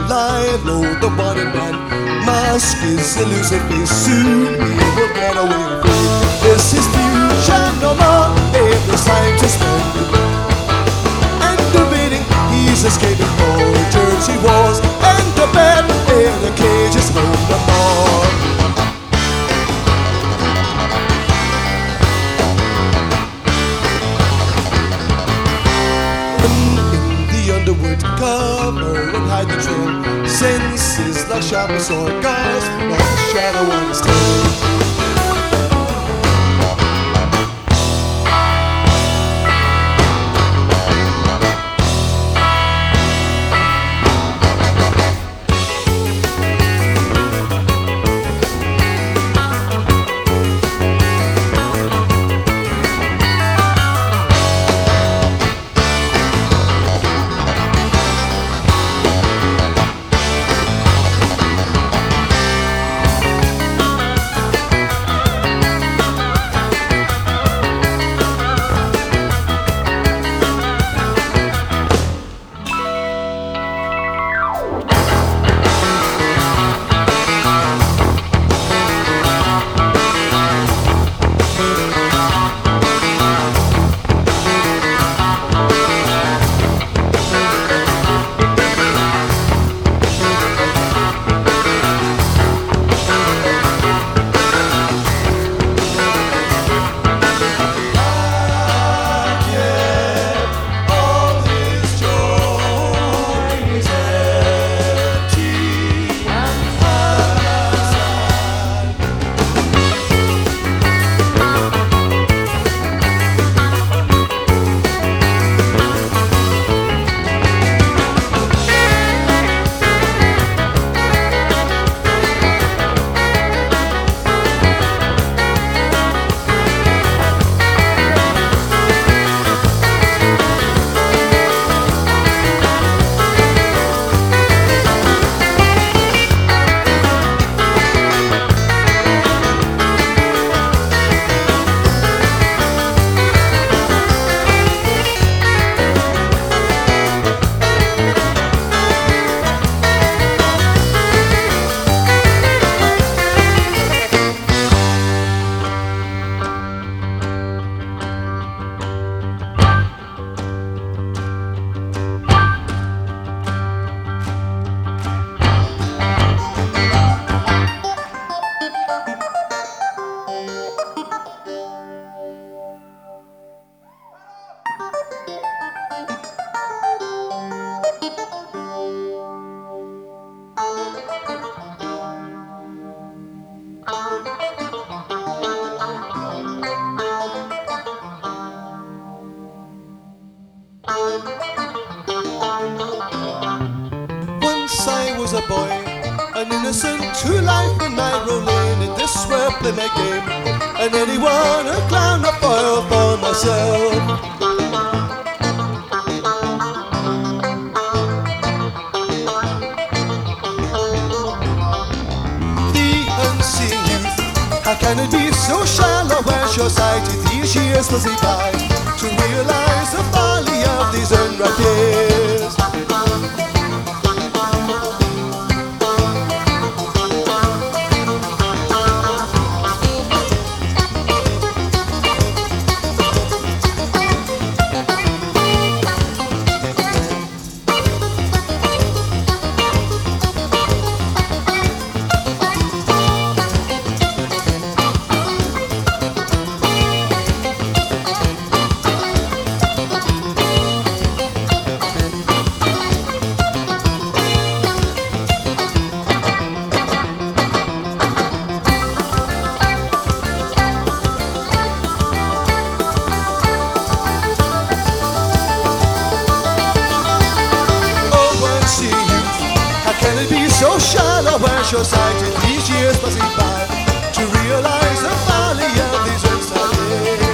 lie low, the one in man. Mask is elusively soon he will get away free. This is future no more, if there's time to spend. And debating, he's escaping all dirty walls. And the bed in the cage is no more. Underwood, cover and hide the trail. Senses like sharp sword, gasp like a shadow on his tail. Once I was a boy, an innocent true life, and I roll in this where play my game. And anyone a clown, a foil for myself. How can it be so shallow when short-sighted these years must by to realize the folly of these unripe years? So shallow when short-sighted these years passing by to realize the folly of these unsighted years.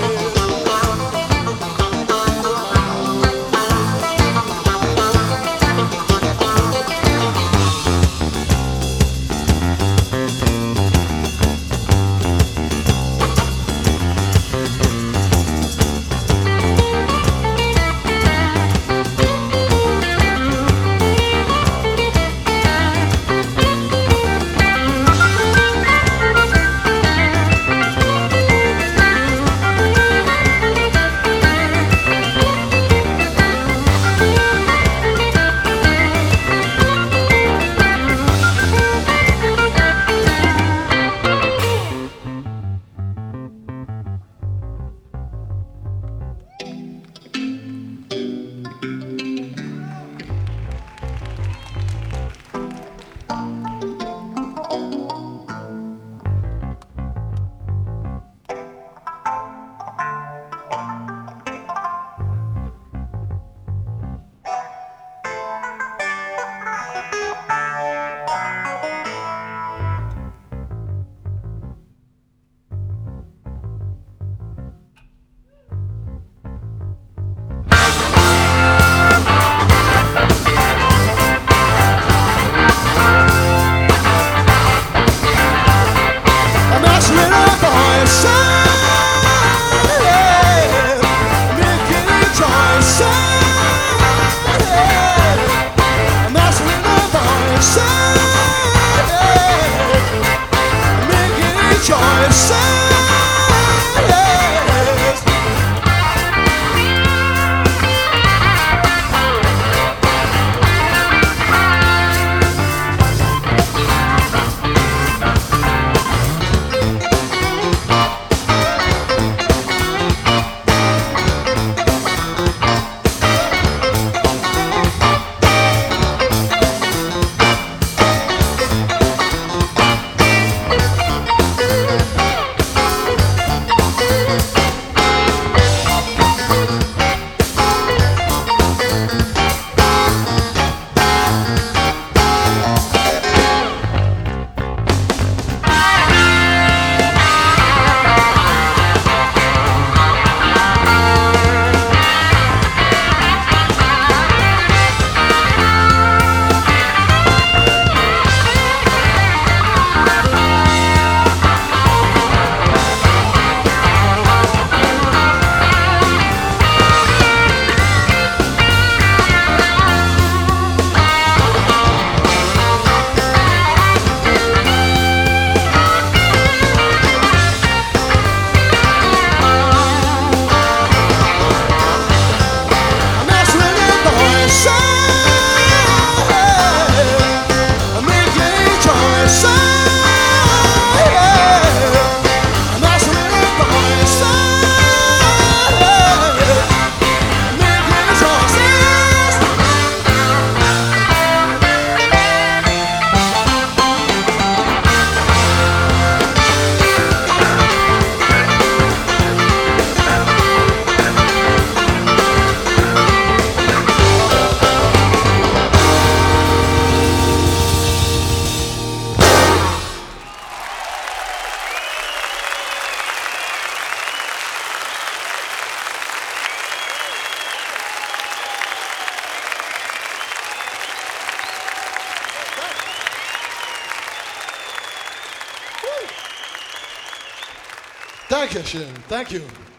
Dankeschön. Thank you.